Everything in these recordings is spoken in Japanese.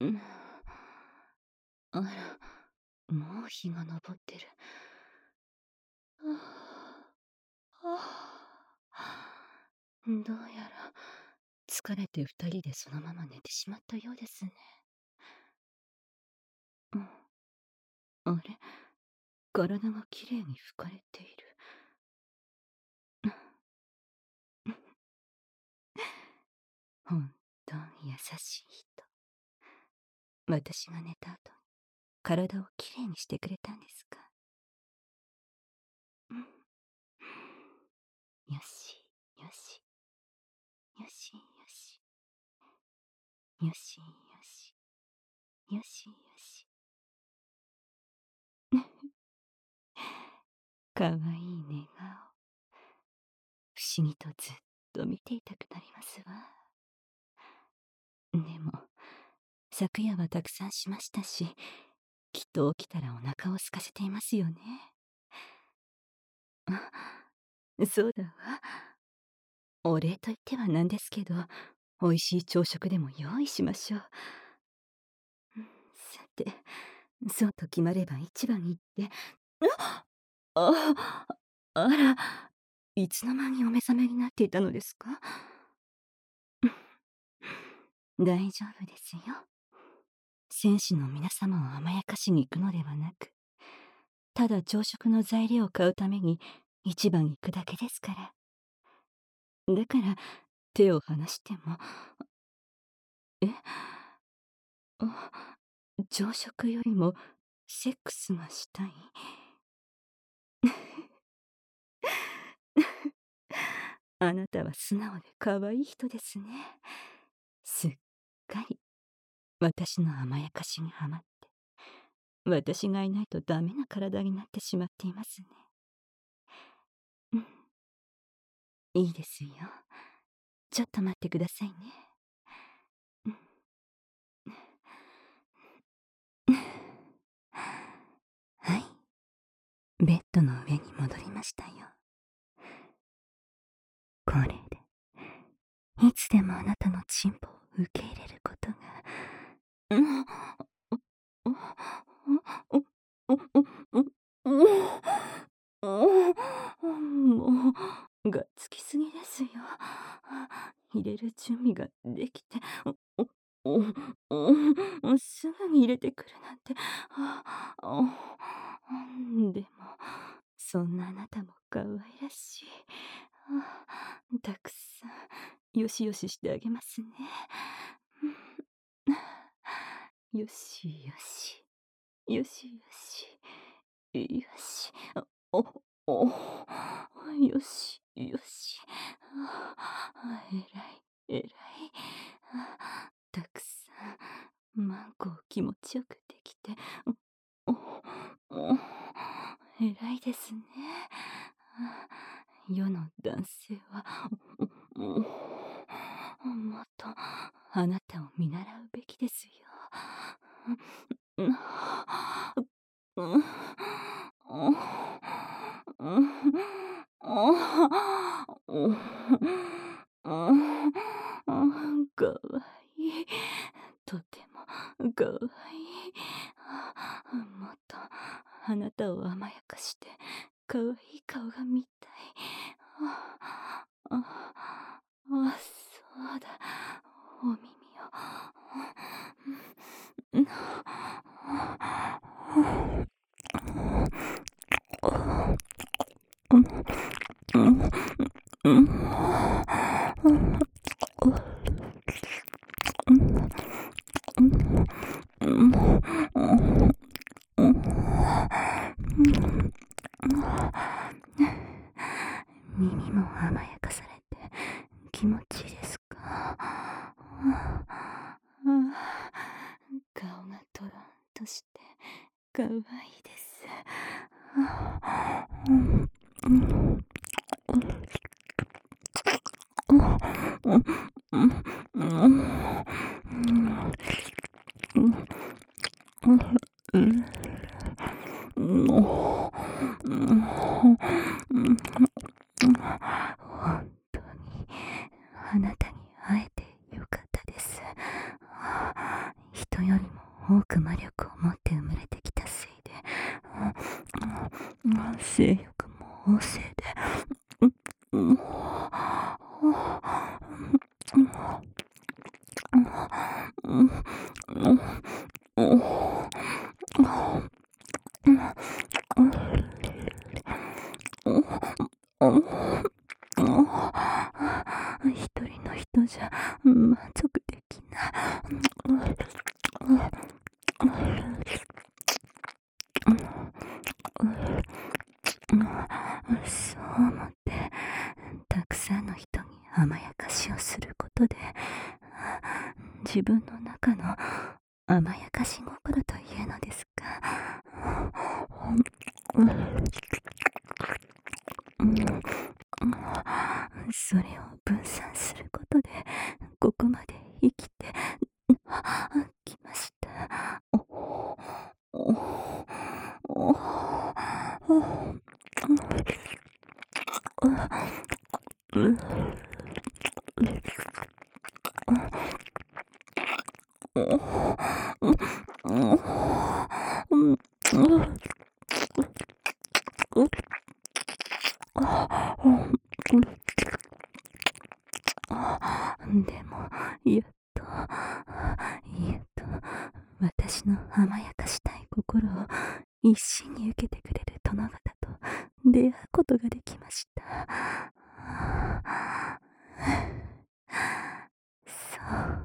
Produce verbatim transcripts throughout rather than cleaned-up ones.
うん。あら、もう日が昇ってる。はあ、はあ。どうやら疲れて二人でそのまま寝てしまったようですね。うん。あれ、体がきれいに拭かれている。本当に優しい人。私が寝た後に体をきれいにしてくれたんですか。うん。よし、よし。よしよし。よしよし。よしよし。かわいい寝顔。不思議とずっと見ていたくなりますわ。でも、昨夜はたくさんしましたし、きっと起きたらお腹を空かせていますよね。あ、そうだわ。お礼と言ってはなんですけど、美味しい朝食でも用意しましょう。さて、そうと決まれば一番いいって。ああ、あら、いつの間にお目覚めになっていたのですか？大丈夫ですよ。戦士の皆様を甘やかしに行くのではなく、ただ朝食の材料を買うために一番行くだけですから。だから手を離しても。え、あ、朝食よりもセックスがしたい？あなたは素直で可愛い人ですね。すっかり私の甘やかしにはまって、私がいないとダメな体になってしまっていますね。うん、いいですよ。ちょっと待ってくださいね。うん、はい、ベッドの上に戻りましたよ。これでいつでもあなたのチンポを受け入れることが。うん、おおおおおおもうがっつきすぎですよ。入れる準備ができて、おおおおすぐに入れてくるなんて。おでもそんなあなたも可愛らしい。たくさんよしよししてあげますね。よしよし。よしよし。よし。お、お、よしよし。えらい、えらい。たくさん、マンコを気持ちよくできて、お、お、えらいですね。世の男性は、もっとあなたを見習うべきですよ。うん、かわいい。とてもかわいい。もっとあなたを甘やかしてかわいい顔が見たい。ああ、そうだ。お耳耳も甘やかされて気持ちいいですか？顔がトロンとしてかわいいです。本当にあなたに会えてよかったです。一人よりも多く魔力を持って生まれてきたせいで、性欲も旺盛で、一人の人じゃ満足できない。そう思ってたくさんの人に甘やかしをすることで、自分の中の甘やかし心というのですか、それを分散することでここまで生きてきました。でも、やっと、やっと、私の甘やかしたい心を一心に受けてくれる殿方と出会うことができました。そう、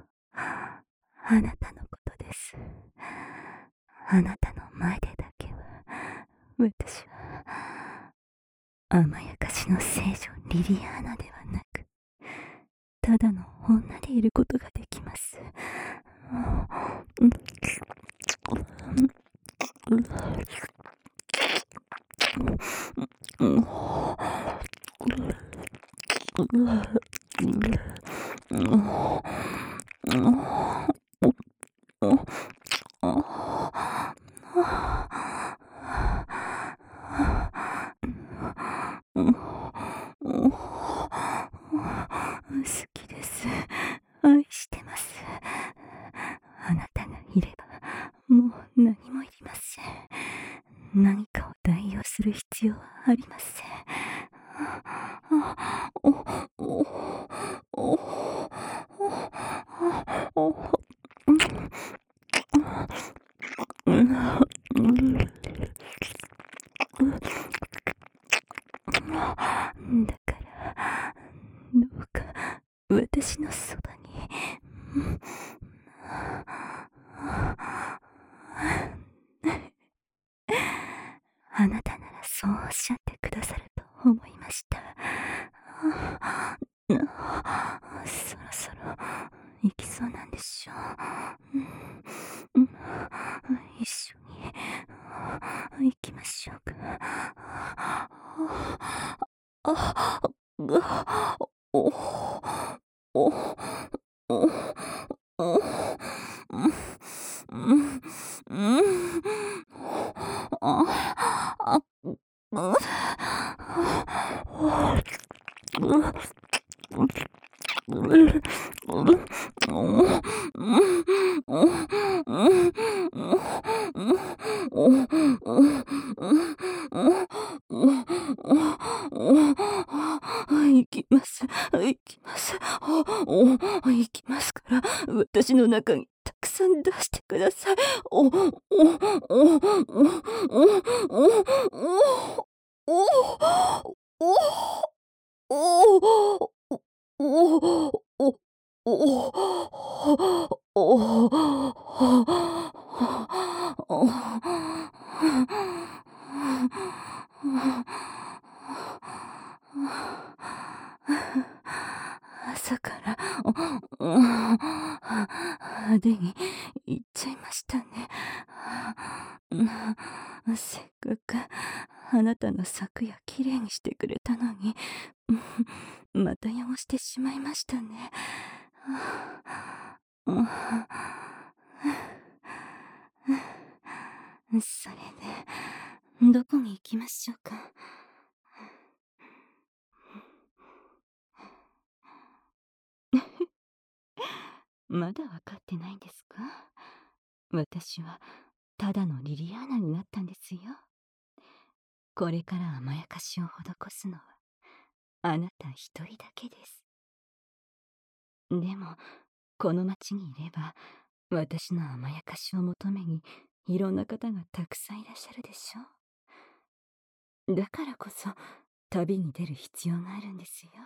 あなたのことです。あなたの前でだけは、私は、甘やかしの聖女リリアーナではなく、ただの女でいることができます。好きです。愛してます。あなたがいればもう何もいりません。何かを代用する必要はありません。だからどうか私のそばに。あなたならそうおっしゃってくださると思いました。そろそろ行きそうなんでしょう。一緒に行きましょうか。行きます。行きます。行きますから、私の中にたくさん出してください。お、お、お、お、お、お、お、お、朝から派手に行っちゃいましたね。せっかくあなたの昨夜きれいにしてくれたのに、また汚してしまいましたね。それでどこに行きましょうか。まだ分かってないんですか。 私はただのリリアーナになったんですよ。これから甘やかしを施すのはあなた一人だけです。でもこの町にいれば私の甘やかしを求めにいろんな方がたくさんいらっしゃるでしょ。だからこそ旅に出る必要があるんですよ。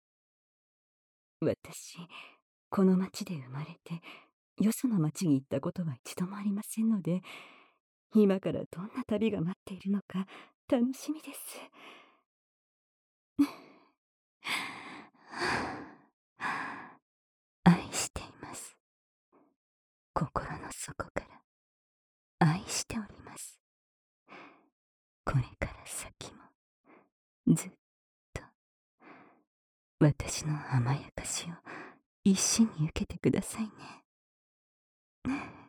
私この町で生まれてよその町に行ったことは一度もありませんので、今からどんな旅が待っているのか楽しみです。愛しています。心の底から愛しております。これから先もずっと私の甘やかしを一緒に受けてくださいね。